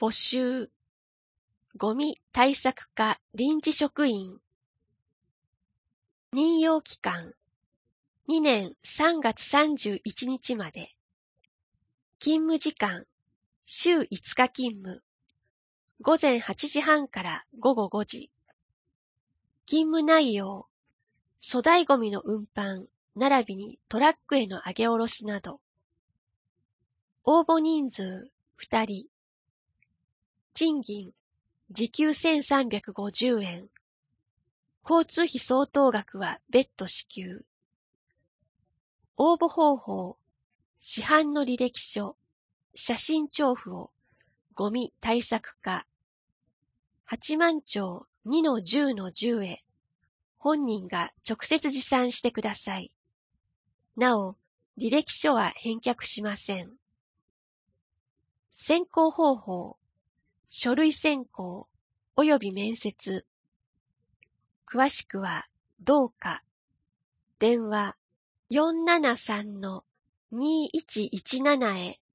募集。ゴミ対策課臨時職員。任用期間。2年3月31日まで。勤務時間。週5日勤務。午前8時半から午後5時。勤務内容。粗大ゴミの運搬、並びにトラックへの上げ下ろしなど。応募人数2人。賃金、時給1350円。交通費相当額は別途支給。応募方法、市販の履歴書、写真調布をゴミ対策課、八幡町 2-10-10 へ、本人が直接持参してください。なお、履歴書は返却しません。選考方法、書類選考及び面接。詳しくは、どうか、電話473-2117へ